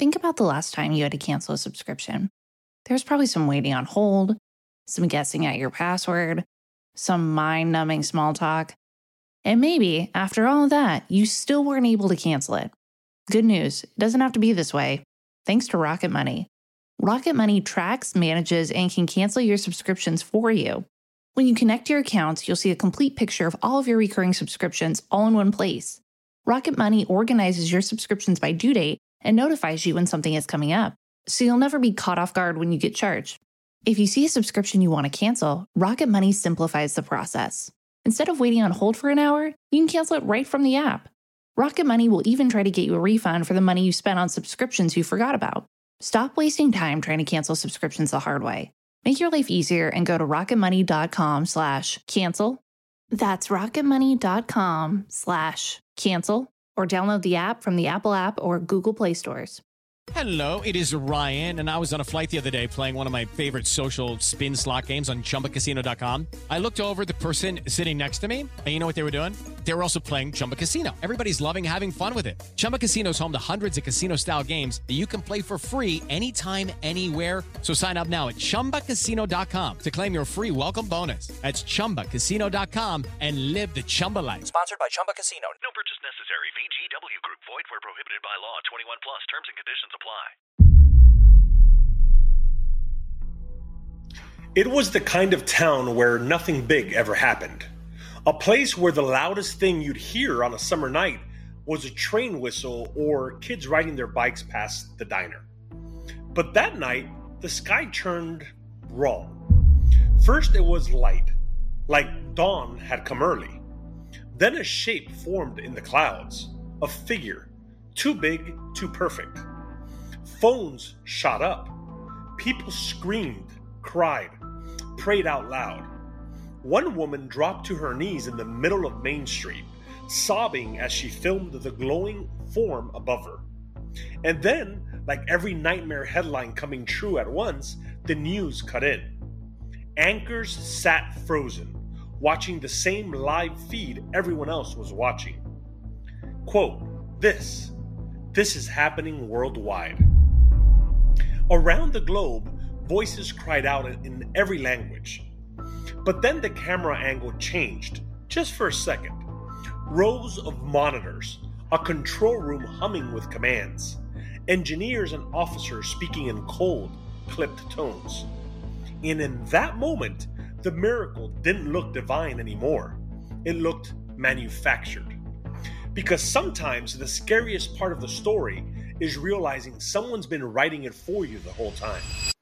think about the last time you had to cancel a subscription. There's probably some waiting on hold, some guessing at your password, some mind-numbing small talk. And maybe, after all of that, you still weren't able to cancel it. Good news, it doesn't have to be this way. Thanks to Rocket Money. Rocket Money tracks, manages, and can cancel your subscriptions for you. When you connect your accounts, you'll see a complete picture of all of your recurring subscriptions all in one place. Rocket Money organizes your subscriptions by due date and notifies you when something is coming up, so you'll never be caught off guard when you get charged. If you see a subscription you want to cancel, Rocket Money simplifies the process. Instead of waiting on hold for an hour, you can cancel it right from the app. Rocket Money will even try to get you a refund for the money you spent on subscriptions you forgot about. Stop wasting time trying to cancel subscriptions the hard way. Make your life easier and go to rocketmoney.com/cancel. That's rocketmoney.com/cancel, or download the app from the Apple App or Google Play stores. Hello, it is Ryan, and I was on a flight the other day playing one of my favorite social spin slot games on ChumbaCasino.com. I looked over at the person sitting next to me, and you know what they were doing? They were also playing Chumba Casino. Everybody's loving having fun with it. Chumba Casino is home to hundreds of casino-style games that you can play for free anytime, anywhere. So sign up now at ChumbaCasino.com to claim your free welcome bonus. That's ChumbaCasino.com and live the Chumba life. Sponsored by Chumba Casino. No purchase necessary. VGW Group. Void where prohibited by law. 21 plus. Terms and conditions apply. It was the kind of town where nothing big ever happened. A place where the loudest thing you'd hear on a summer night was a train whistle or kids riding their bikes past the diner. But that night, the sky turned wrong. First, it was light, like dawn had come early. Then a shape formed in the clouds, a figure, too big, too perfect. Phones shot up. People screamed, cried, prayed out loud. One woman dropped to her knees in the middle of Main Street, sobbing as she filmed the glowing form above her. And then, like every nightmare headline coming true at once, the news cut in. Anchors sat frozen, watching the same live feed everyone else was watching. Quote, this is happening worldwide. Around the globe, voices cried out in every language. But then the camera angle changed, just for a second. Rows of monitors, a control room humming with commands, engineers and officers speaking in cold, clipped tones. And in that moment, the miracle didn't look divine anymore. It looked manufactured. Because sometimes the scariest part of the story is realizing someone's been writing it for you the whole time.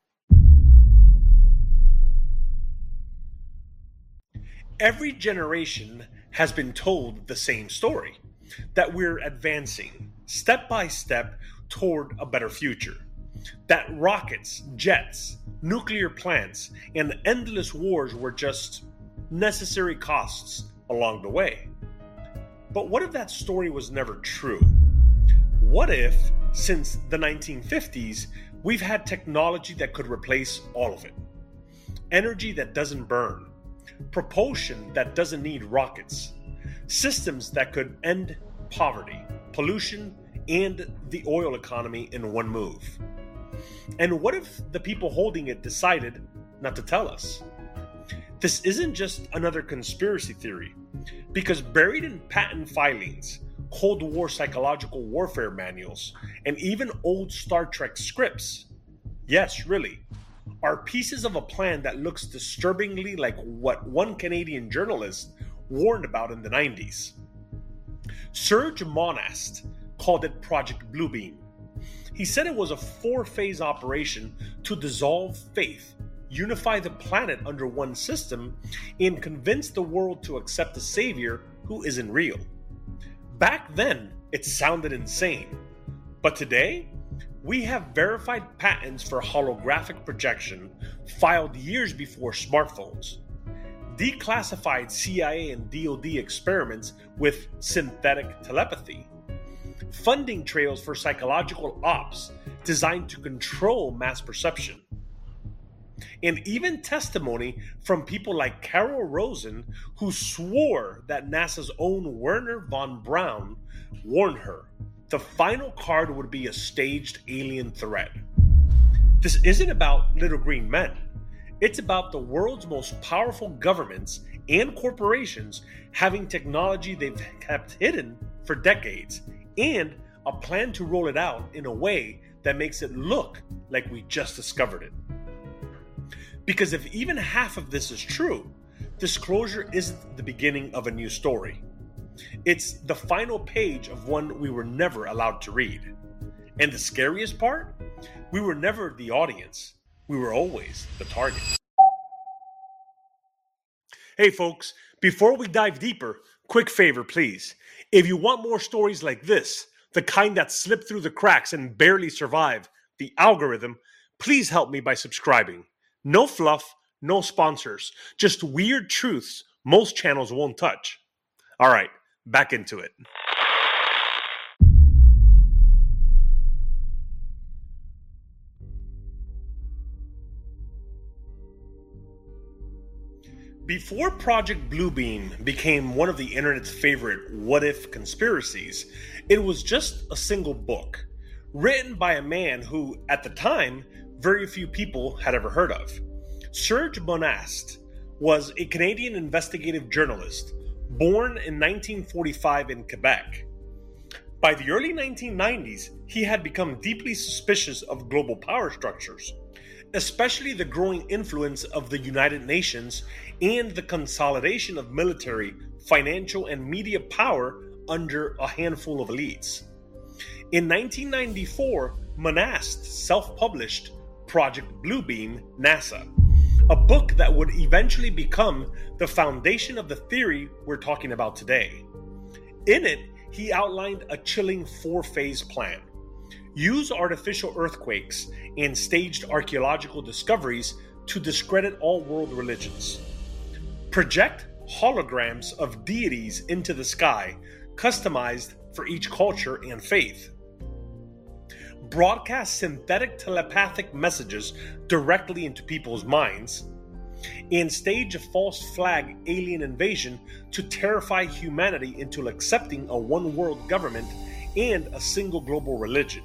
Every generation has been told the same story, that we're advancing step by step toward a better future. That rockets, jets, nuclear plants, and endless wars were just necessary costs along the way. But what if that story was never true? What if, since the 1950s, we've had technology that could replace all of it? Energy that doesn't burn, propulsion that doesn't need rockets, systems that could end poverty, pollution, and the oil economy in one move. And what if the people holding it decided not to tell us? This isn't just another conspiracy theory, because buried in patent filings, Cold War psychological warfare manuals, and even old Star Trek scripts, yes, really, are pieces of a plan that looks disturbingly like what one Canadian journalist warned about in the 90s. Serge Monast called it Project Bluebeam. He said it was a 4-phase operation to dissolve faith, unify the planet under one system, and convince the world to accept a savior who isn't real. Back then, it sounded insane. But today, we have verified patents for holographic projection filed years before smartphones, declassified CIA and DoD experiments with synthetic telepathy, funding trails for psychological ops designed to control mass perception, and even testimony from people like Carol Rosen, who swore that NASA's own Wernher von Braun warned her the final card would be a staged alien threat. This isn't about little green men. It's about the world's most powerful governments and corporations having technology they've kept hidden for decades, and a plan to roll it out in a way that makes it look like we just discovered it. Because if even half of this is true, disclosure isn't the beginning of a new story. It's the final page of one we were never allowed to read. And the scariest part? We were never the audience. We were always the target. Hey folks, before we dive deeper, quick favor please. If you want more stories like this, the kind that slip through the cracks and barely survive the algorithm, please help me by subscribing. No fluff, no sponsors, just weird truths most channels won't touch. All right, back into it. Before Project Bluebeam became one of the internet's favorite what-if conspiracies, it was just a single book, written by a man who, at the time, very few people had ever heard of. Serge Monast was a Canadian investigative journalist, born in 1945 in Quebec. By the early 1990s, he had become deeply suspicious of global power structures, especially the growing influence of the United Nations and the consolidation of military, financial, and media power under a handful of elites. In 1994, Monast self-published Project Bluebeam, NASA, a book that would eventually become the foundation of the theory we're talking about today. In it, he outlined a chilling 4-phase plan. Use artificial earthquakes and staged archaeological discoveries to discredit all world religions. Project holograms of deities into the sky, customized for each culture and faith. Broadcast synthetic telepathic messages directly into people's minds. And stage a false flag alien invasion to terrify humanity into accepting a one-world government and a single global religion.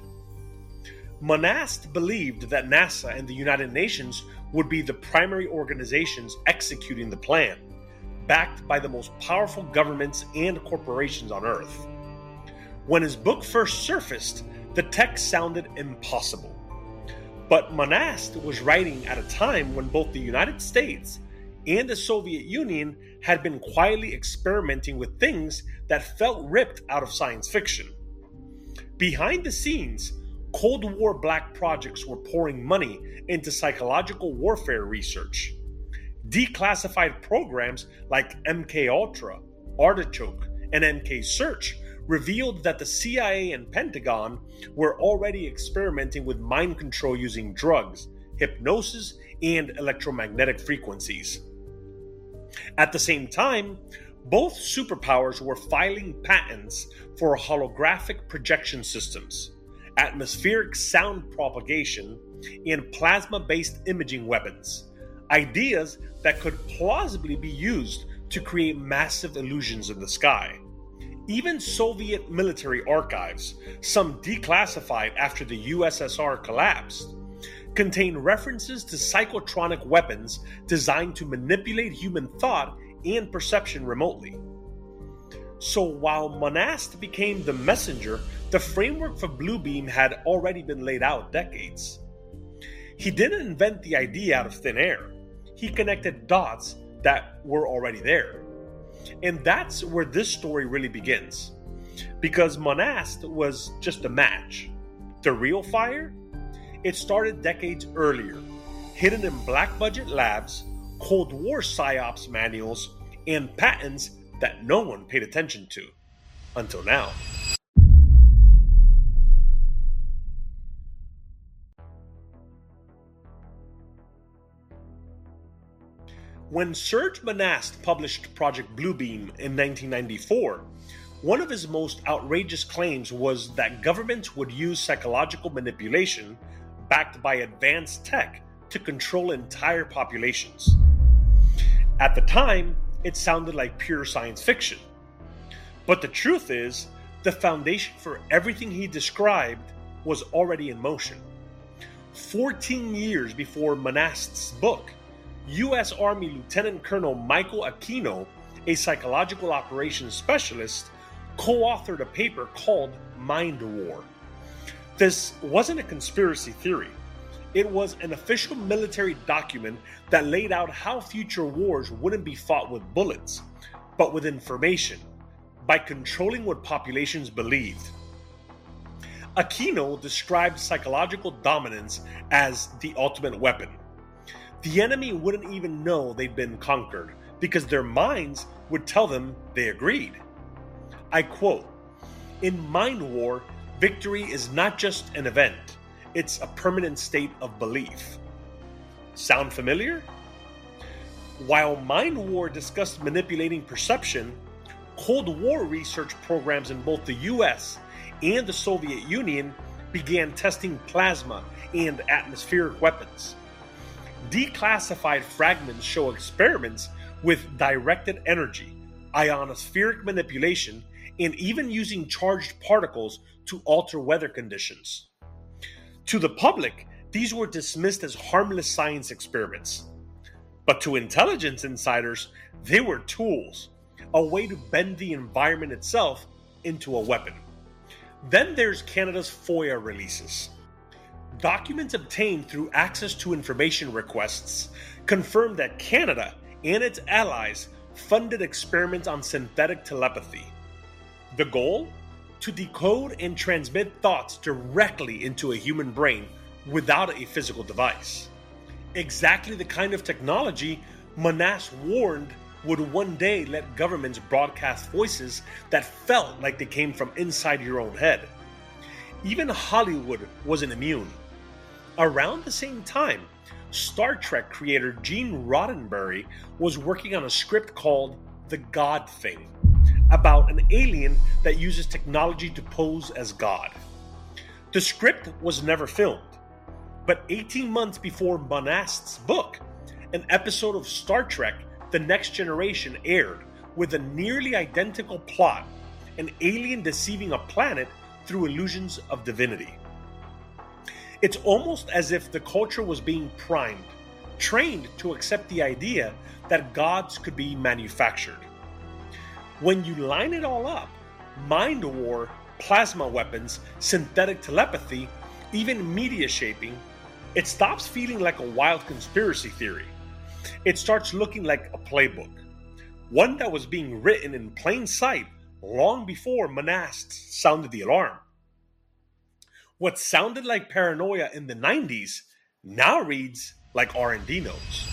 Monast believed that NASA and the United Nations would be the primary organizations executing the plan, backed by the most powerful governments and corporations on Earth. When his book first surfaced, the text sounded impossible. But Monast was writing at a time when both the United States and the Soviet Union had been quietly experimenting with things that felt ripped out of science fiction. Behind the scenes, Cold War black projects were pouring money into psychological warfare research. Declassified programs like MKUltra, Artichoke, and MK Search revealed that the CIA and Pentagon were already experimenting with mind control using drugs, hypnosis, and electromagnetic frequencies. At the same time, both superpowers were filing patents for holographic projection systems, atmospheric sound propagation, and plasma-based imaging weapons, ideas that could plausibly be used to create massive illusions in the sky. Even Soviet military archives, some declassified after the USSR collapsed, contain references to psychotronic weapons designed to manipulate human thought and perception remotely. So while Monast became the messenger, the framework for Bluebeam had already been laid out decades. He didn't invent the idea out of thin air. He connected dots that were already there. And that's where this story really begins. Because Monast was just a match. The real fire? It started decades earlier, hidden in black budget labs, Cold War PSYOPs manuals, and patents that no one paid attention to. Until now. When Serge Monast published Project Bluebeam in 1994, one of his most outrageous claims was that governments would use psychological manipulation backed by advanced tech to control entire populations. At the time, it sounded like pure science fiction. But the truth is, the foundation for everything he described was already in motion. 14 years before Monast's book, U.S. Army Lieutenant Colonel Michael Aquino, a psychological operations specialist, co-authored a paper called Mind War. This wasn't a conspiracy theory. It was an official military document that laid out how future wars wouldn't be fought with bullets, but with information, by controlling what populations believed. Aquino described psychological dominance as the ultimate weapon. The enemy wouldn't even know they'd been conquered because their minds would tell them they agreed. I quote, "In Mind War, victory is not just an event, it's a permanent state of belief." Sound familiar? While Mind War discussed manipulating perception, Cold War research programs in both the US and the Soviet Union began testing plasma and atmospheric weapons. Declassified fragments show experiments with directed energy, ionospheric manipulation, and even using charged particles to alter weather conditions. To the public, these were dismissed as harmless science experiments. But to intelligence insiders, they were tools, a way to bend the environment itself into a weapon. Then there's Canada's FOIA releases. Documents obtained through access to information requests confirm that Canada and its allies funded experiments on synthetic telepathy. The goal? To decode and transmit thoughts directly into a human brain without a physical device. Exactly the kind of technology Monast warned would one day let governments broadcast voices that felt like they came from inside your own head. Even Hollywood wasn't immune. Around the same time, Star Trek creator Gene Roddenberry was working on a script called The God Thing, about an alien that uses technology to pose as God. The script was never filmed, but 18 months before Monast's book, an episode of Star Trek The Next Generation aired with a nearly identical plot, an alien deceiving a planet through illusions of divinity. It's almost as if the culture was being primed, trained to accept the idea that gods could be manufactured. When you line it all up, Mind War, plasma weapons, synthetic telepathy, even media shaping, it stops feeling like a wild conspiracy theory. It starts looking like a playbook, one that was being written in plain sight long before Monast sounded the alarm. What sounded like paranoia in the 90s now reads like R&D notes.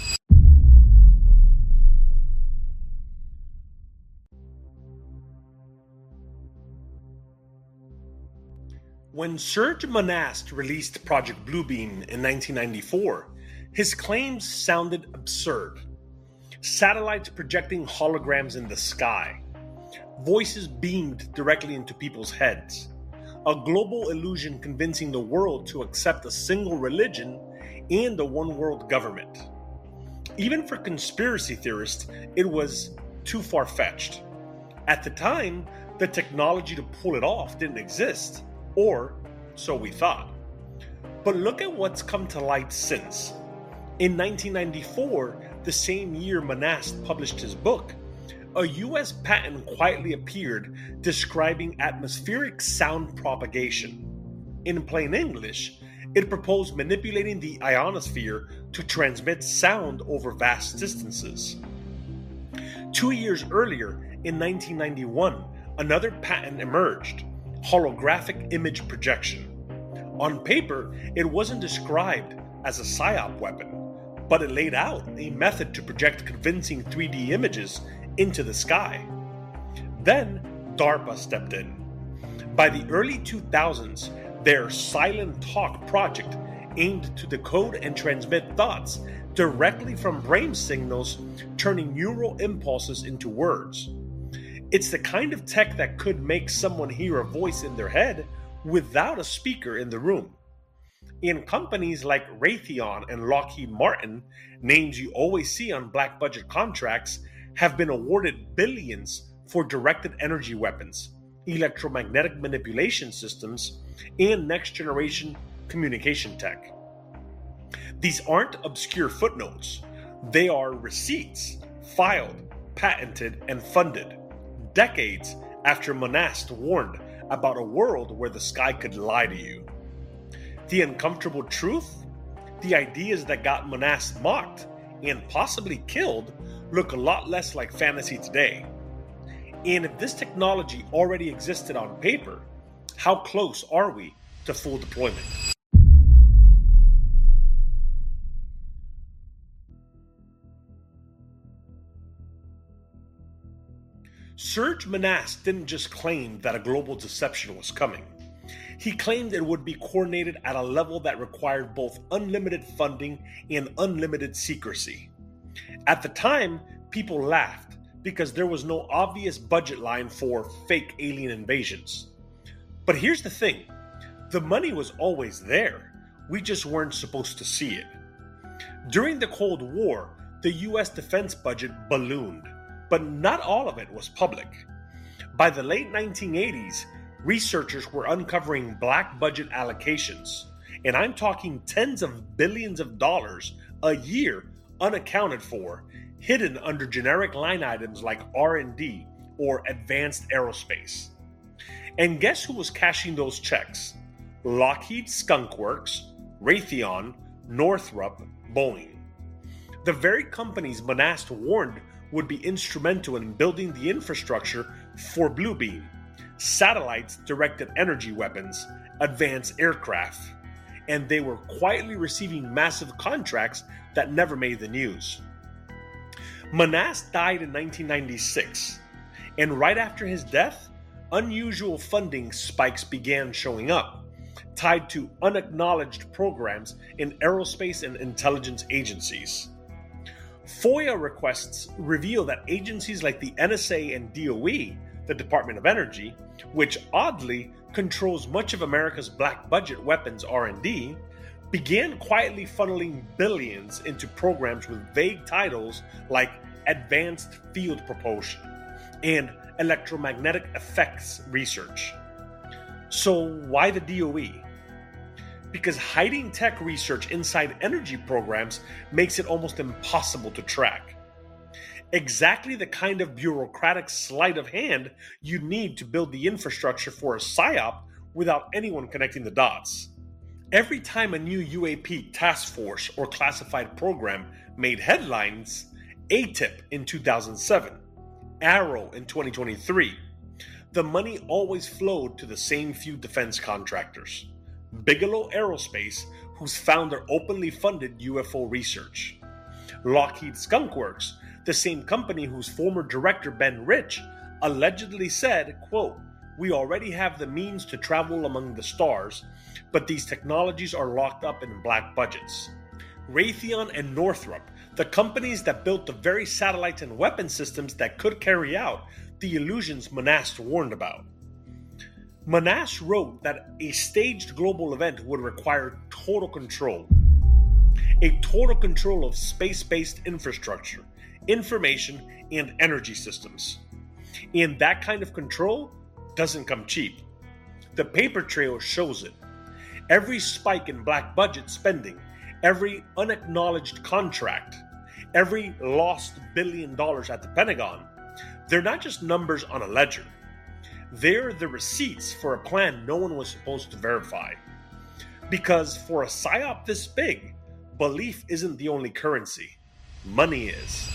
When Serge Monast released Project Bluebeam in 1994, his claims sounded absurd. Satellites projecting holograms in the sky, voices beamed directly into people's heads, a global illusion convincing the world to accept a single religion and a one-world government. Even for conspiracy theorists, it was too far-fetched. At the time, the technology to pull it off didn't exist, or so we thought. But look at what's come to light since. In 1994, the same year Monast published his book, a US patent quietly appeared describing atmospheric sound propagation. In plain English, it proposed manipulating the ionosphere to transmit sound over vast distances. 2 years earlier, in 1991, another patent emerged, holographic image projection. On paper, it wasn't described as a psyop weapon, but it laid out a method to project convincing 3D images into the sky. Then, DARPA stepped in. By the early 2000s, their Silent Talk project aimed to decode and transmit thoughts directly from brain signals, turning neural impulses into words. It's the kind of tech that could make someone hear a voice in their head without a speaker in the room. In companies like Raytheon and Lockheed Martin, names you always see on black budget contracts, have been awarded billions for directed energy weapons, electromagnetic manipulation systems, and next-generation communication tech. These aren't obscure footnotes. They are receipts, filed, patented, and funded, decades after Monast warned about a world where the sky could lie to you. The uncomfortable truth? The ideas that got Monast mocked and possibly killed look a lot less like fantasy today. And if this technology already existed on paper, how close are we to full deployment? Serge Monast didn't just claim that a global deception was coming. He claimed it would be coordinated at a level that required both unlimited funding and unlimited secrecy. At the time, people laughed because there was no obvious budget line for fake alien invasions. But here's the thing, the money was always there. We just weren't supposed to see it. During the Cold War, the US defense budget ballooned, but not all of it was public. By the late 1980s, researchers were uncovering black budget allocations, and I'm talking tens of billions of dollars a year unaccounted for, hidden under generic line items like R&D or advanced aerospace. And guess who was cashing those checks? Lockheed Skunk Works, Raytheon, Northrop, Boeing. The very companies Monast warned would be instrumental in building the infrastructure for Bluebeam, satellites-directed energy weapons, advanced aircraft, and they were quietly receiving massive contracts that never made the news. Monast died in 1996, and right after his death, unusual funding spikes began showing up, tied to unacknowledged programs in aerospace and intelligence agencies. FOIA requests reveal that agencies like the NSA and DOE, the Department of Energy, which oddly controls much of America's black budget weapons R&D, began quietly funneling billions into programs with vague titles like Advanced Field Propulsion and Electromagnetic Effects Research. So why the DOE? Because hiding tech research inside energy programs makes it almost impossible to track. Exactly the kind of bureaucratic sleight of hand you need to build the infrastructure for a PSYOP without anyone connecting the dots. Every time a new UAP task force or classified program made headlines, ATIP in 2007, Arrow in 2023, the money always flowed to the same few defense contractors. Bigelow Aerospace, whose founder openly funded UFO research. Lockheed Skunk Works, the same company whose former director Ben Rich allegedly said, quote, "We already have the means to travel among the stars, but these technologies are locked up in black budgets." Raytheon and Northrop, the companies that built the very satellites and weapon systems that could carry out the illusions Monast warned about. Monast wrote that a staged global event would require total control. A total control of space-based infrastructure, information, and energy systems. And that kind of control doesn't come cheap. The paper trail shows it. Every spike in black budget spending, every unacknowledged contract, every lost $1 billion at the Pentagon, they're not just numbers on a ledger. They're the receipts for a plan no one was supposed to verify. Because for a PSYOP this big, belief isn't the only currency. Money is.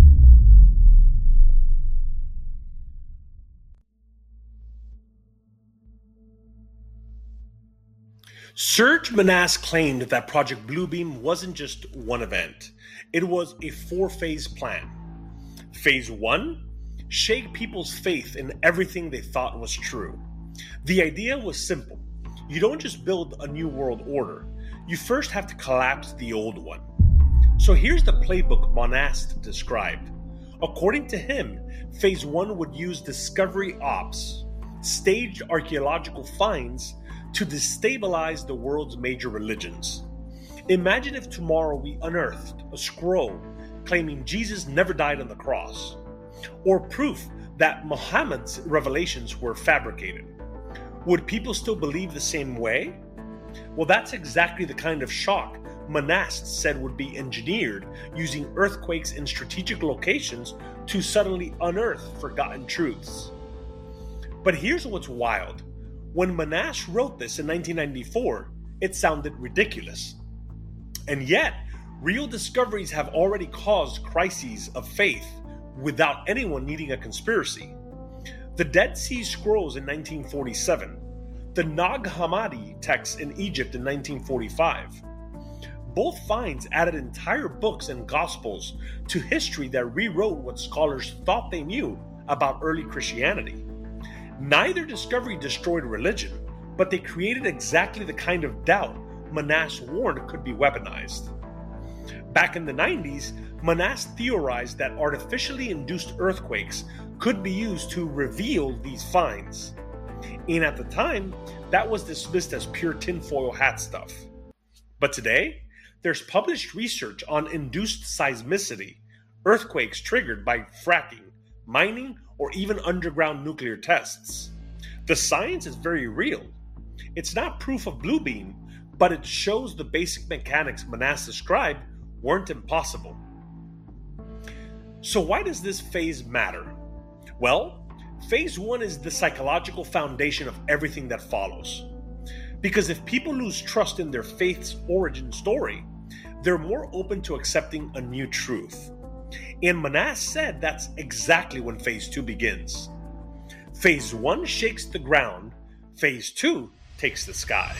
Serge Monast claimed that Project Bluebeam wasn't just one event. It was a 4-phase plan. Phase 1? Shake people's faith in everything they thought was true. The idea was simple. You don't just build a new world order. You first have to collapse the old one. So here's the playbook Monast described. According to him, Phase 1 would use discovery ops, staged archaeological finds, to destabilize the world's major religions. Imagine if tomorrow we unearthed a scroll claiming Jesus never died on the cross, or proof that Muhammad's revelations were fabricated. Would people still believe the same way? Well, that's exactly the kind of shock monasts said would be engineered using earthquakes in strategic locations to suddenly unearth forgotten truths. But here's what's wild. When Monash wrote this in 1994, it sounded ridiculous. And yet, real discoveries have already caused crises of faith without anyone needing a conspiracy. The Dead Sea Scrolls in 1947, the Nag Hammadi texts in Egypt in 1945. Both finds added entire books and gospels to history that rewrote what scholars thought they knew about early Christianity. Neither discovery destroyed religion, but they created exactly the kind of doubt Monash warned could be weaponized. Back in the 90s, Monash theorized that artificially induced earthquakes could be used to reveal these finds. And at the time, that was dismissed as pure tinfoil hat stuff. But today, there's published research on induced seismicity, earthquakes triggered by fracking, mining, or even underground nuclear tests. The science is very real. It's not proof of Blue Beam, but it shows the basic mechanics Monash described weren't impossible. So why does this phase matter? Well, phase 1 is the psychological foundation of everything that follows. Because if people lose trust in their faith's origin story, they're more open to accepting a new truth. And Monash said that's exactly when phase 2 begins. Phase 1 shakes the ground, phase 2 takes the sky.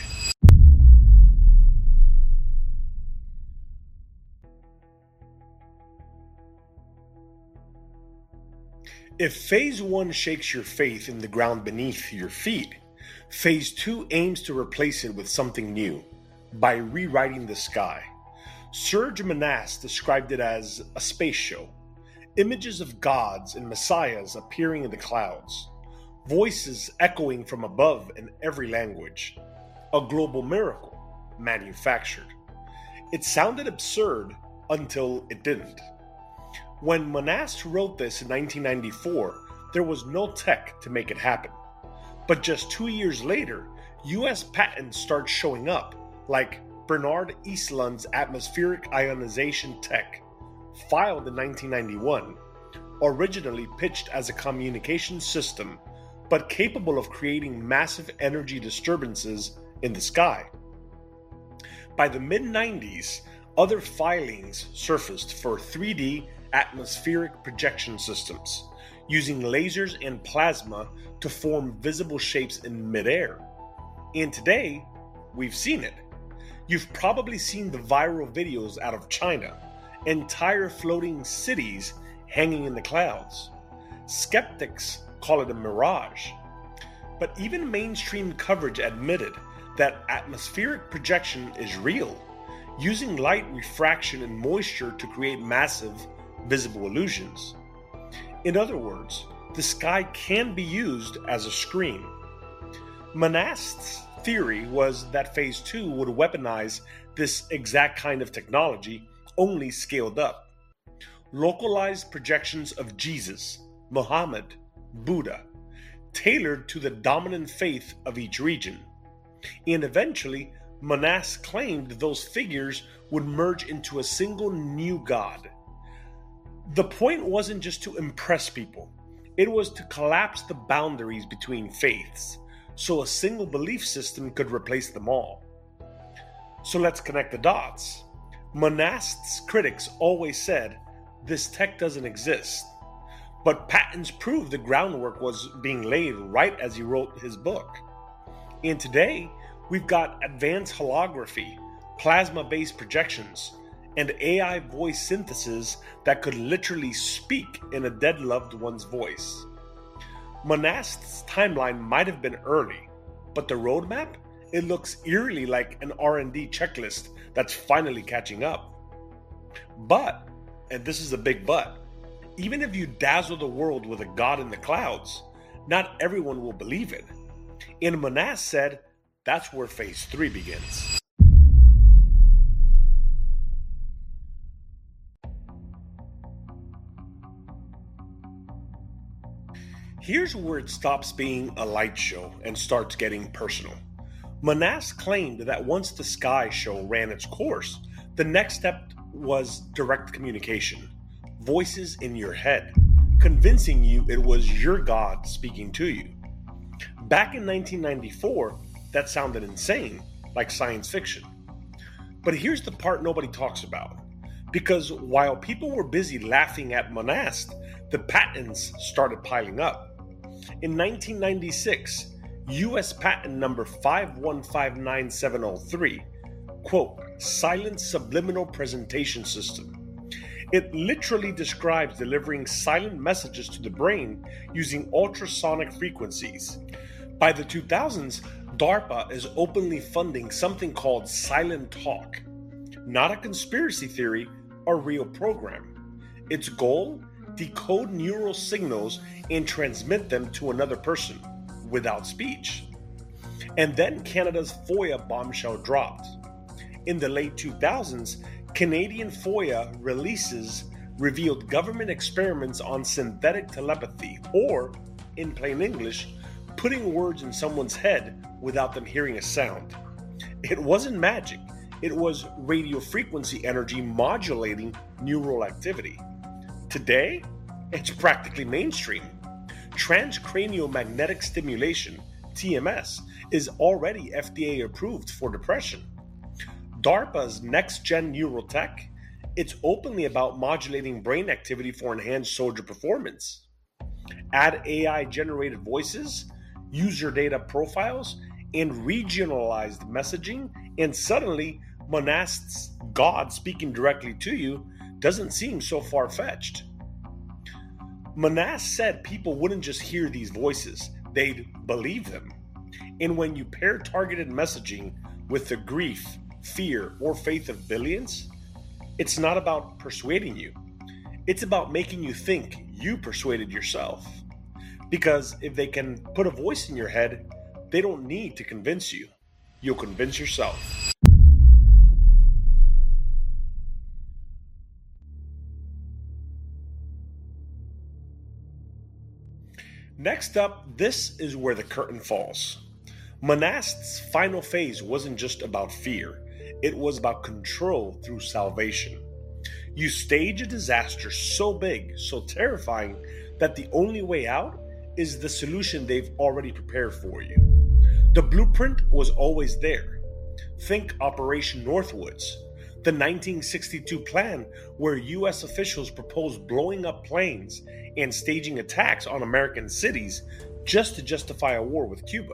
If phase 1 shakes your faith in the ground beneath your feet, phase 2 aims to replace it with something new by rewriting the sky. Serge Monash described it as a space show. Images of gods and messiahs appearing in the clouds. Voices echoing from above in every language. A global miracle, manufactured. It sounded absurd until it didn't. When Monash wrote this in 1994, there was no tech to make it happen. But just 2 years later, US patents start showing up, like Bernard Eastlund's atmospheric ionization tech, filed in 1991, originally pitched as a communication system, but capable of creating massive energy disturbances in the sky. By the mid-90s, other filings surfaced for 3D atmospheric projection systems, using lasers and plasma to form visible shapes in midair. And today, we've seen it. You've probably seen the viral videos out of China, entire floating cities hanging in the clouds. Skeptics call it a mirage. But even mainstream coverage admitted that atmospheric projection is real, using light refraction and moisture to create massive visible illusions. In other words, the sky can be used as a screen. Monast's theory was that phase 2 would weaponize this exact kind of technology, only scaled up. Localized projections of Jesus, Muhammad, Buddha, tailored to the dominant faith of each region. And eventually, Monash claimed those figures would merge into a single new god. The point wasn't just to impress people, it was to collapse the boundaries between faiths, so a single belief system could replace them all. So let's connect the dots. Monast's critics always said, this tech doesn't exist. But patents proved the groundwork was being laid right as he wrote his book. And today, we've got advanced holography, plasma-based projections, and AI voice synthesis that could literally speak in a dead loved one's voice. Monast's timeline might have been early, but the roadmap? It looks eerily like an R&D checklist that's finally catching up. But, and this is a big but, even if you dazzle the world with a god in the clouds, not everyone will believe it. And Monash said, that's where phase 3 begins. Here's where it stops being a light show and starts getting personal. Monast claimed that once the Sky Show ran its course, the next step was direct communication, voices in your head, convincing you it was your God speaking to you. Back in 1994, that sounded insane, like science fiction. But here's the part nobody talks about. Because while people were busy laughing at Monast, the patents started piling up. In 1996, U.S. patent number 5159703, quote, Silent Subliminal Presentation System. It literally describes delivering silent messages to the brain using ultrasonic frequencies. By the 2000s, DARPA is openly funding something called Silent Talk. Not a conspiracy theory, a real program. Its goal? Decode neural signals and transmit them to another person without speech. And then Canada's FOIA bombshell dropped. In the late 2000s, Canadian FOIA releases revealed government experiments on synthetic telepathy, or, in plain English, putting words in someone's head without them hearing a sound. It wasn't magic, it was radio frequency energy modulating neural activity. Today, it's practically mainstream. Transcranial magnetic stimulation, TMS, is already FDA approved for depression. DARPA's next-gen neural tech, it's openly about modulating brain activity for enhanced soldier performance. Add AI-generated voices, user data profiles, and regionalized messaging, and suddenly Monast's God speaking directly to you doesn't seem so far-fetched. Monast said people wouldn't just hear these voices, they'd believe them. And when you pair targeted messaging with the grief, fear, or faith of billions, it's not about persuading you. It's about making you think you persuaded yourself. Because if they can put a voice in your head, they don't need to convince you. You'll convince yourself. Next up, this is where the curtain falls. Monast's final phase wasn't just about fear, it was about control through salvation. You stage a disaster so big, so terrifying, that the only way out is the solution they've already prepared for you. The blueprint was always there. Think Operation Northwoods, the 1962 plan where U.S. officials proposed blowing up planes and staging attacks on American cities just to justify a war with Cuba.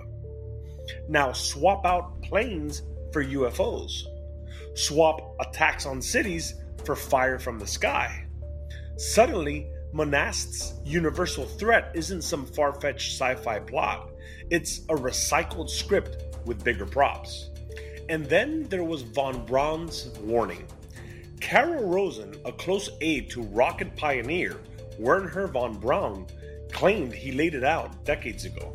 Now swap out planes for UFOs. Swap attacks on cities for fire from the sky. Suddenly, Monast's universal threat isn't some far-fetched sci-fi plot. It's a recycled script with bigger props. And then there was von Braun's warning. Carol Rosen, a close aide to rocket pioneer Wernher von Braun, claimed he laid it out decades ago.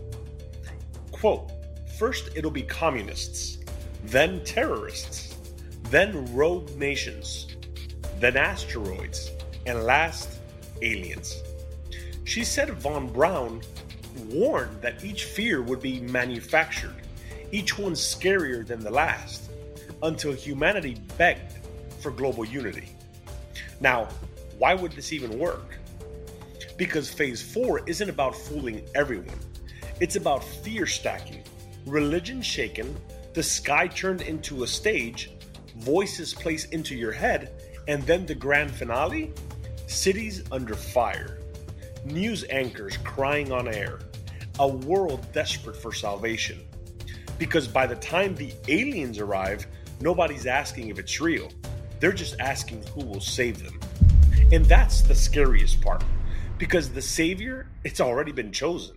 Quote, first it'll be communists, then terrorists, then rogue nations, then asteroids, and last, aliens. She said von Braun warned that each fear would be manufactured, each one scarier than the last, until humanity begged for global unity. Now, why would this even work? Because Phase 4 isn't about fooling everyone. It's about fear stacking, religion shaken, the sky turned into a stage, voices placed into your head, and then the grand finale? Cities under fire, news anchors crying on air, a world desperate for salvation. Because by the time the aliens arrive, nobody's asking if it's real. They're just asking who will save them. And that's the scariest part, because the savior, it's already been chosen.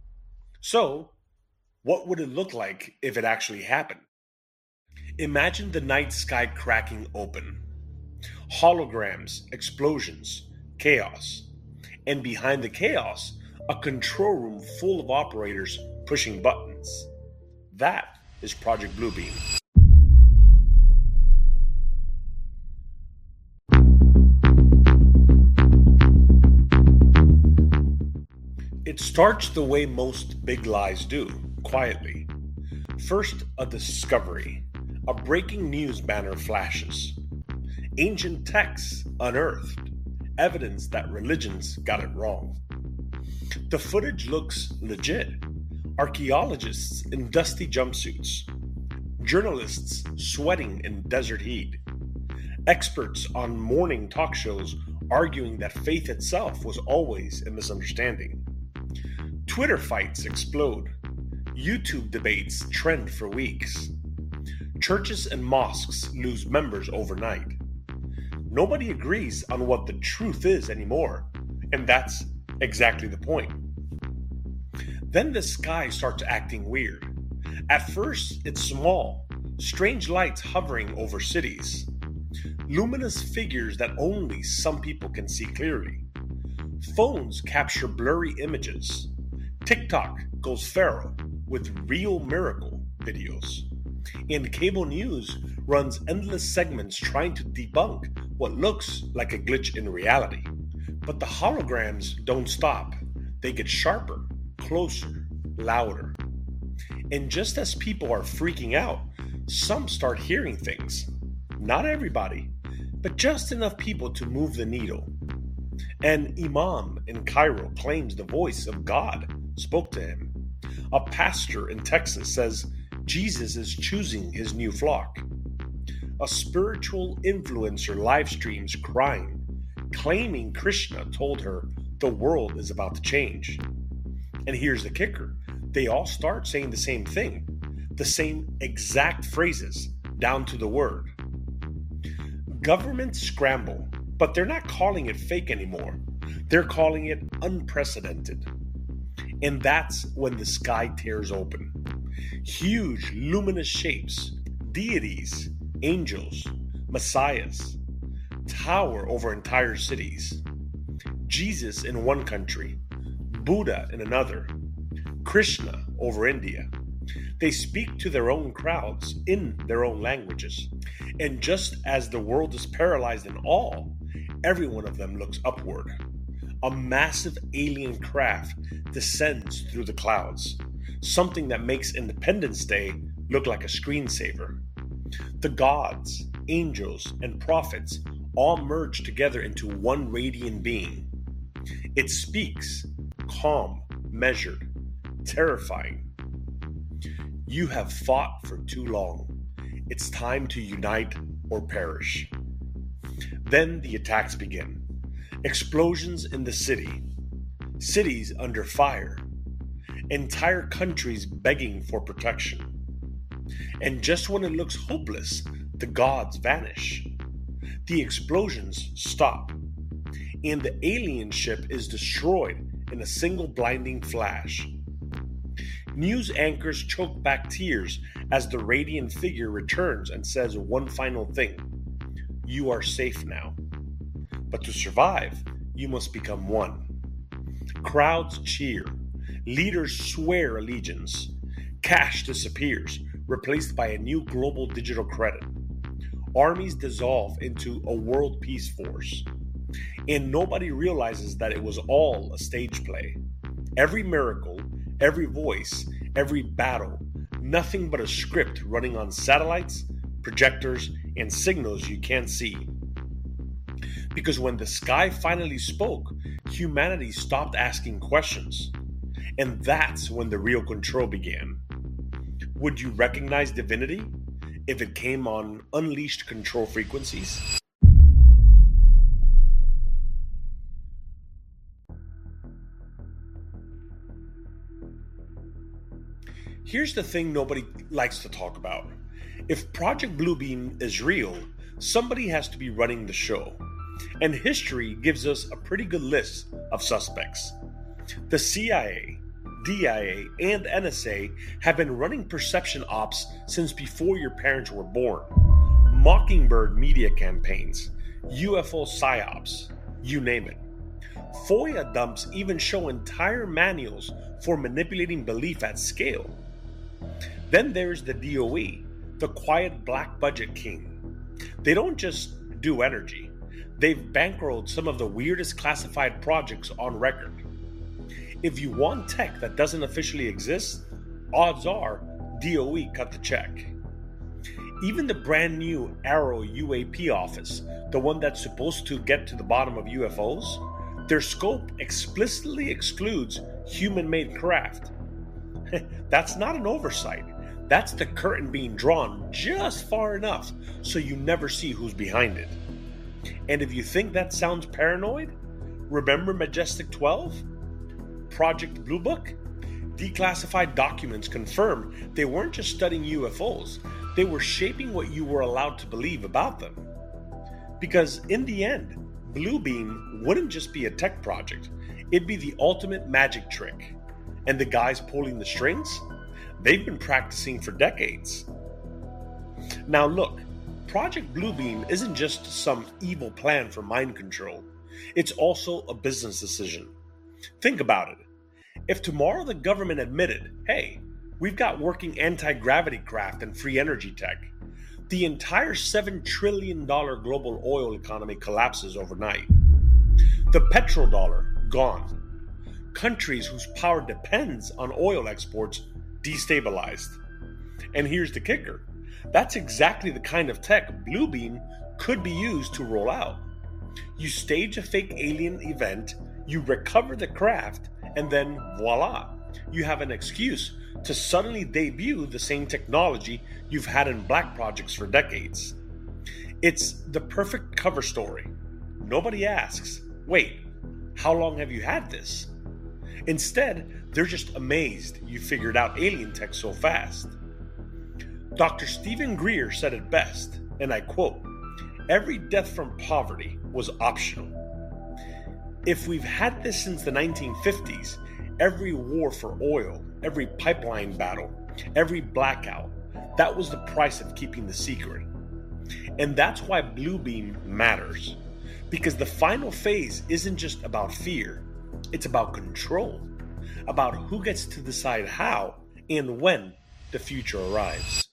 So, what would it look like if it actually happened? Imagine the night sky cracking open. Holograms, explosions, chaos. And behind the chaos, a control room full of operators pushing buttons. That is Project Bluebeam. It starts the way most big lies do, quietly. First, a discovery. A breaking news banner flashes. Ancient texts unearthed. Evidence that religions got it wrong. The footage looks legit. Archaeologists in dusty jumpsuits. Journalists sweating in desert heat. Experts on morning talk shows arguing that faith itself was always a misunderstanding. Twitter fights explode. YouTube debates trend for weeks. Churches and mosques lose members overnight. Nobody agrees on what the truth is anymore, and that's exactly the point. Then the sky starts acting weird. At first, it's small, strange lights hovering over cities. Luminous figures that only some people can see clearly. Phones capture blurry images. TikTok goes feral with real miracle videos. And cable news runs endless segments trying to debunk what looks like a glitch in reality. But the holograms don't stop. They get sharper, closer, louder. And just as people are freaking out, some start hearing things. Not everybody, but just enough people to move the needle. An imam in Cairo claims the voice of God spoke to him. A pastor in Texas says Jesus is choosing his new flock. A spiritual influencer live streams crying, claiming Krishna told her the world is about to change. And here's the kicker. They all start saying the same thing, the same exact phrases, down to the word. Governments scramble, but they're not calling it fake anymore. They're calling it unprecedented. And that's when the sky tears open. Huge, luminous shapes, deities, angels, messiahs, tower over entire cities. Jesus in one country, Buddha in another, Krishna over India. They speak to their own crowds in their own languages. And just as the world is paralyzed in awe, every one of them looks upward. A massive alien craft descends through the clouds, something that makes Independence Day look like a screensaver. The gods, angels, and prophets all merge together into one radiant being. It speaks, calm, measured, terrifying. You have fought for too long. It's time to unite or perish. Then the attacks begin. Explosions in the city. Cities under fire. Entire countries begging for protection. And just when it looks hopeless, the gods vanish. The explosions stop. And the alien ship is destroyed in a single blinding flash. News anchors choke back tears as the radiant figure returns and says one final thing. You are safe now. But to survive, you must become one. Crowds cheer. Leaders swear allegiance. Cash disappears, replaced by a new global digital credit. Armies dissolve into a world peace force. And nobody realizes that it was all a stage play. Every miracle, every voice, every battle, nothing but a script running on satellites, projectors, and signals you can't see. Because when the sky finally spoke, humanity stopped asking questions. And that's when the real control began. Would you recognize divinity if it came on unleashed control frequencies? Here's the thing nobody likes to talk about. If Project Bluebeam is real, somebody has to be running the show. And history gives us a pretty good list of suspects. The CIA, DIA, and NSA have been running perception ops since before your parents were born. Mockingbird media campaigns, UFO psyops, you name it. FOIA dumps even show entire manuals for manipulating belief at scale. Then there's the DOE, the quiet black budget king. They don't just do energy. They've bankrolled some of the weirdest classified projects on record. If you want tech that doesn't officially exist, odds are DOE cut the check. Even the brand new Arrow UAP office, the one that's supposed to get to the bottom of UFOs, their scope explicitly excludes human-made craft. That's not an oversight. That's the curtain being drawn just far enough so you never see who's behind it. And if you think that sounds paranoid, remember Majestic 12? Project Blue Book? Declassified documents confirm they weren't just studying UFOs, they were shaping what you were allowed to believe about them. Because in the end, Bluebeam wouldn't just be a tech project, it'd be the ultimate magic trick. And the guys pulling the strings? They've been practicing for decades. Now look, Project Bluebeam isn't just some evil plan for mind control. It's also a business decision. Think about it. If tomorrow the government admitted, hey, we've got working anti-gravity craft and free energy tech, the entire $7 trillion global oil economy collapses overnight. The petrodollar, gone. Countries whose power depends on oil exports, destabilized. And here's the kicker. That's exactly the kind of tech Bluebeam could be used to roll out. You stage a fake alien event, you recover the craft, and then voila, you have an excuse to suddenly debut the same technology you've had in black projects for decades. It's the perfect cover story. Nobody asks, wait, how long have you had this? Instead, they're just amazed you figured out alien tech so fast. Dr. Stephen Greer said it best, and I quote, "Every death from poverty was optional. If we've had this since the 1950s, every war for oil, every pipeline battle, every blackout, that was the price of keeping the secret. And that's why Bluebeam matters. Because the final phase isn't just about fear, it's about control, about who gets to decide how and when the future arrives."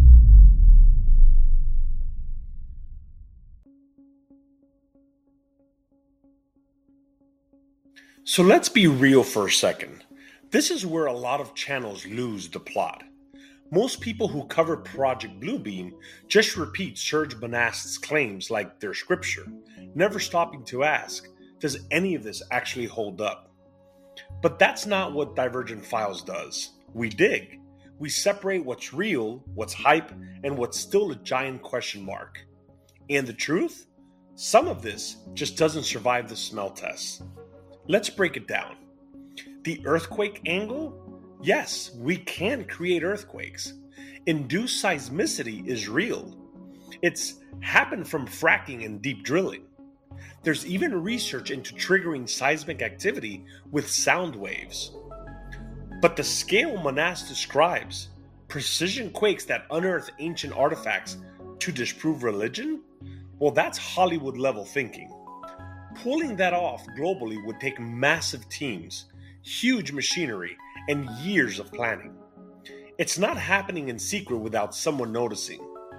So let's be real for a second. This is where a lot of channels lose the plot. Most people who cover Project Bluebeam just repeat Serge Monast's claims like they're scripture, never stopping to ask, does any of this actually hold up? But that's not what Divergent Files does. We dig. We separate what's real, what's hype, and what's still a giant question mark. And the truth? Some of this just doesn't survive the smell test. Let's break it down. The earthquake angle? Yes, we can create earthquakes. Induced seismicity is real. It's happened from fracking and deep drilling. There's even research into triggering seismic activity with sound waves. But the scale Monast describes, precision quakes that unearth ancient artifacts to disprove religion? Well, that's Hollywood level thinking. Pulling that off globally would take massive teams, huge machinery, and years of planning. It's not happening in secret without someone noticing.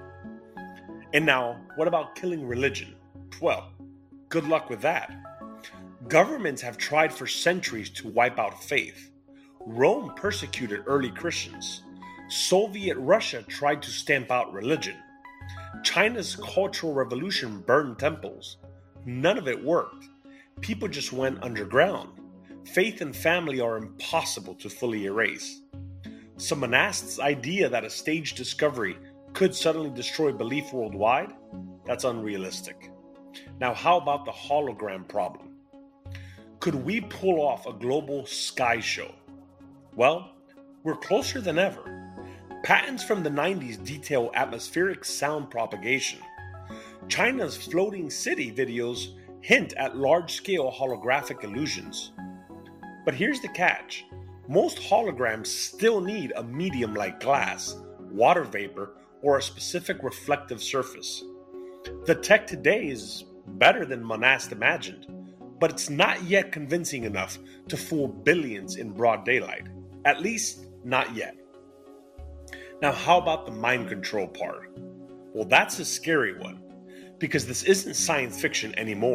And now, what about killing religion? Well, good luck with that. Governments have tried for centuries to wipe out faith. Rome persecuted early Christians. Soviet Russia tried to stamp out religion. China's Cultural Revolution burned temples. None of it worked. People just went underground. Faith and family are impossible to fully erase. So Monast's idea that a staged discovery could suddenly destroy belief worldwide? That's unrealistic. Now, how about the hologram problem? Could we pull off a global sky show? Well, we're closer than ever. Patents from the 90s detail atmospheric sound propagation. China's floating city videos hint at large-scale holographic illusions. But here's the catch. Most holograms still need a medium like glass, water vapor, or a specific reflective surface. The tech today is better than Monast imagined, but it's not yet convincing enough to fool billions in broad daylight. At least, not yet. Now, how about the mind control part? Well, that's a scary one, because this isn't science fiction anymore.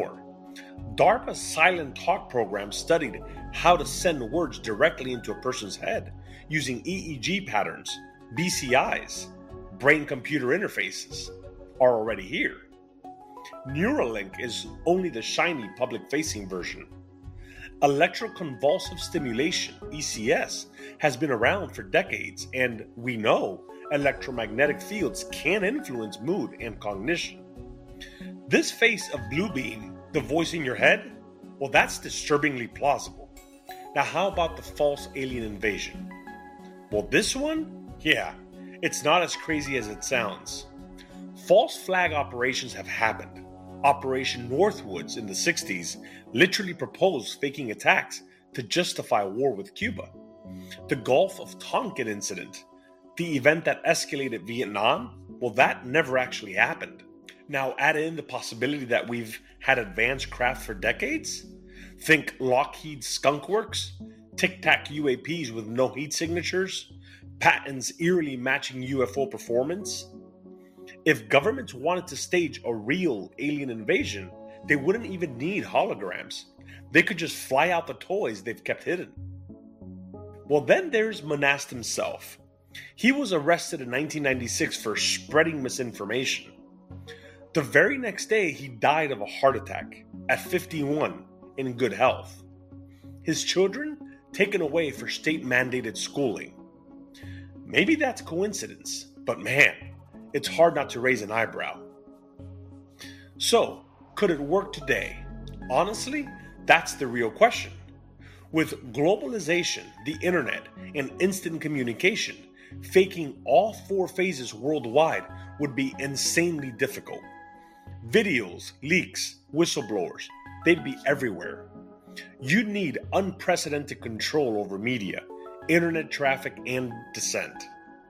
DARPA's Silent Talk program studied how to send words directly into a person's head using EEG patterns. BCIs, brain-computer interfaces, are already here. Neuralink is only the shiny public-facing version. Electroconvulsive stimulation, ECS, has been around for decades, and we know electromagnetic fields can influence mood and cognition. This face of Bluebeam, the voice in your head, well, that's disturbingly plausible. Now, how about the false alien invasion? Well, this one? Yeah, it's not as crazy as it sounds. False flag operations have happened. Operation Northwoods in the 60s literally proposed faking attacks to justify war with Cuba. The Gulf of Tonkin incident, the event that escalated Vietnam, well, that never actually happened. Now add in the possibility that we've had advanced craft for decades. Think Lockheed Skunk Works, Tic Tac UAPs with no heat signatures, patents eerily matching UFO performance. If governments wanted to stage a real alien invasion, they wouldn't even need holograms. They could just fly out the toys they've kept hidden. Well, then there's Manasseh himself. He was arrested in 1996 for spreading misinformation. The very next day, he died of a heart attack at 51 in good health. His children taken away for state-mandated schooling. Maybe that's coincidence, but man, it's hard not to raise an eyebrow. So, could it work today? Honestly, that's the real question. With globalization, the internet, and instant communication, faking all 4 phases worldwide would be insanely difficult. Videos, leaks, whistleblowers, they'd be everywhere. You'd need unprecedented control over media, internet traffic, and dissent.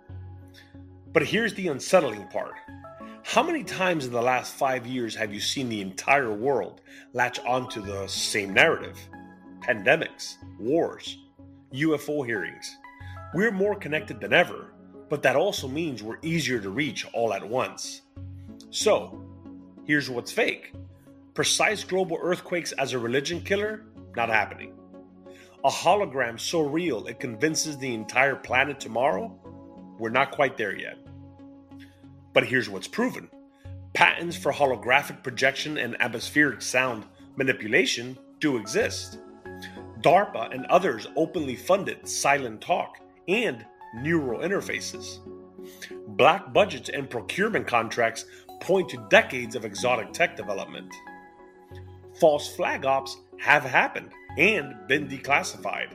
But here's the unsettling part. How many times in the last 5 years have you seen the entire world latch onto the same narrative? Pandemics, wars, UFO hearings. We're more connected than ever, but that also means we're easier to reach all at once. So, here's what's fake. Precise global earthquakes as a religion killer? Not happening. A hologram so real it convinces the entire planet tomorrow? We're not quite there yet. But here's what's proven. Patents for holographic projection and atmospheric sound manipulation do exist. DARPA and others openly funded Silent Talk and neural interfaces. Black budgets and procurement contracts point to decades of exotic tech development. False flag ops have happened and been declassified.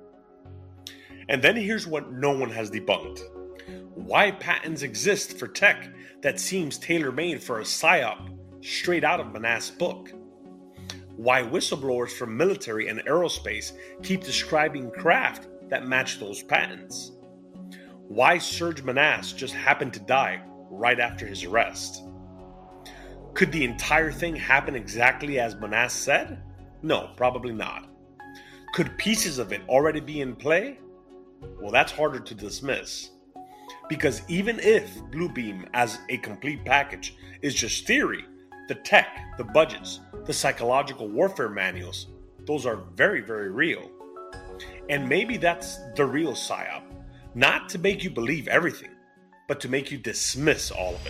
And then here's what no one has debunked. Why patents exist for tech that seems tailor-made for a psyop straight out of Manasseh's book. Why whistleblowers from military and aerospace keep describing craft that match those patents. Why Serge Manasseh just happened to die right after his arrest. Could the entire thing happen exactly as Manasseh said? No, probably not. Could pieces of it already be in play? Well, that's harder to dismiss. Because even if Bluebeam as a complete package is just theory, the tech, the budgets, the psychological warfare manuals, those are very, very real. And maybe that's the real psyop. Not to make you believe everything, but to make you dismiss all of it.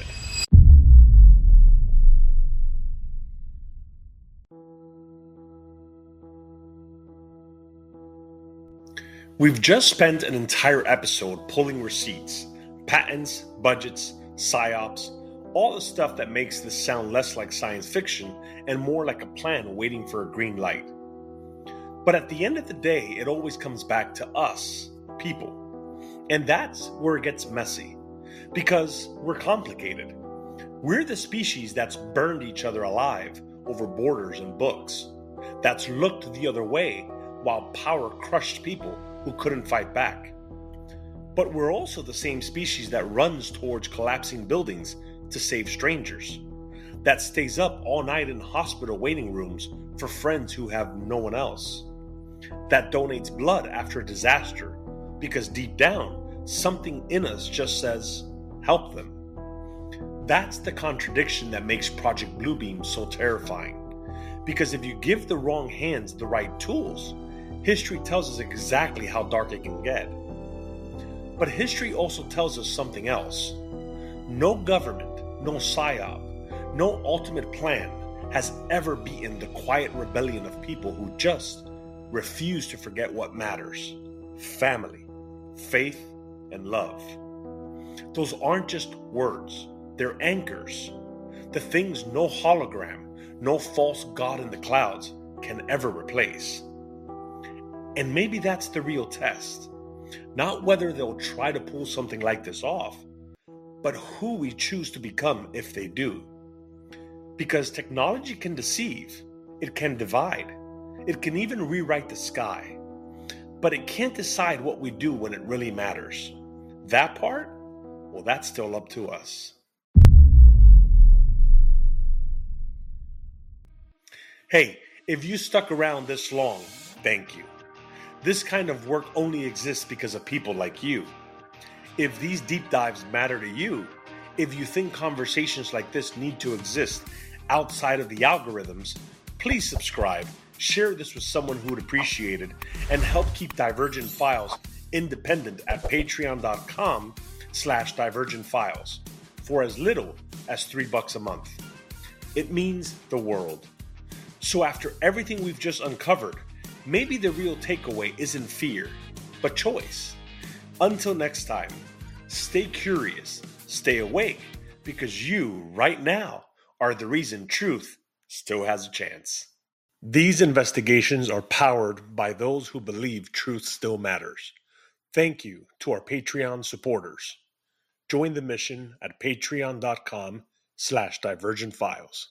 We've just spent an entire episode pulling receipts, patents, budgets, psyops, all the stuff that makes this sound less like science fiction and more like a plan waiting for a green light. But at the end of the day, it always comes back to us, people. And that's where it gets messy, because we're complicated. We're the species that's burned each other alive over borders and books, that's looked the other way while power crushed people who couldn't fight back. But we're also the same species that runs towards collapsing buildings to save strangers, that stays up all night in hospital waiting rooms for friends who have no one else, that donates blood after a disaster because deep down, something in us just says, help them. That's the contradiction that makes Project Bluebeam so terrifying, Because if you give the wrong hands the right tools, history tells us exactly how dark it can get. But history also tells us something else. No government, no psyop, no ultimate plan has ever beaten the quiet rebellion of people who just refuse to forget what matters: family, faith, and love. Those aren't just words, they're anchors. The things no hologram, no false god in the clouds can ever replace. And maybe that's the real test. Not whether they'll try to pull something like this off, but who we choose to become if they do. Because technology can deceive, it can divide, it can even rewrite the sky, but it can't decide what we do when it really matters. That part, well, that's still up to us. Hey, if you stuck around this long, thank you. This kind of work only exists because of people like you. If these deep dives matter to you, if you think conversations like this need to exist outside of the algorithms, please subscribe, share this with someone who would appreciate it, and help keep Divergent Files independent at patreon.com/divergentfiles for as little as $3 a month. It means the world. So after everything we've just uncovered, maybe the real takeaway isn't fear, but choice. Until next time, stay curious, stay awake, because you, right now, are the reason truth still has a chance. These investigations are powered by those who believe truth still matters. Thank you to our Patreon supporters. Join the mission at patreon.com/divergentfiles.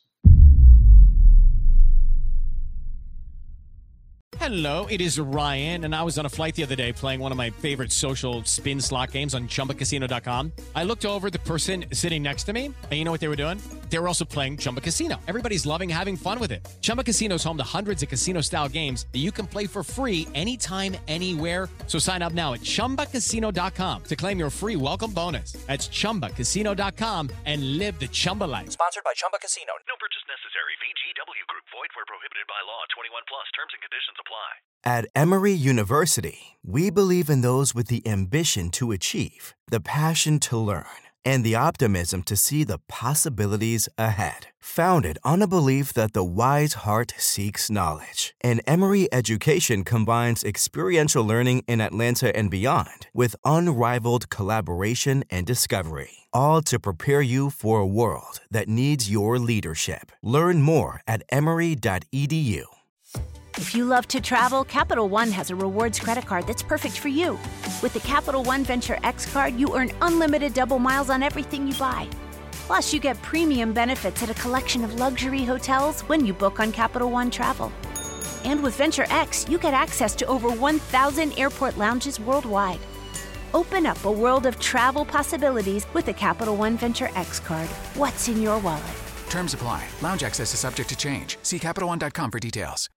Hello, it is Ryan, and I was on a flight the other day playing one of my favorite social spin slot games on ChumbaCasino.com. I looked over at the person sitting next to me, and you know what they were doing? They were also playing Chumba Casino. Everybody's loving having fun with it. Chumba Casino is home to hundreds of casino-style games that you can play for free anytime, anywhere. So sign up now at ChumbaCasino.com to claim your free welcome bonus. That's ChumbaCasino.com and live the Chumba life. Sponsored by Chumba Casino. No purchase necessary. VGW Group. Void where prohibited by law. 21 plus. Terms and conditions apply. At Emory University, we believe in those with the ambition to achieve, the passion to learn, and the optimism to see the possibilities ahead. Founded on a belief that the wise heart seeks knowledge, and Emory education combines experiential learning in Atlanta and beyond with unrivaled collaboration and discovery, all to prepare you for a world that needs your leadership. Learn more at emory.edu. If you love to travel, Capital One has a rewards credit card that's perfect for you. With the Capital One Venture X card, you earn unlimited double miles on everything you buy. Plus, you get premium benefits at a collection of luxury hotels when you book on Capital One Travel. And with Venture X, you get access to over 1,000 airport lounges worldwide. Open up a world of travel possibilities with the Capital One Venture X card. What's in your wallet? Terms apply. Lounge access is subject to change. See CapitalOne.com for details.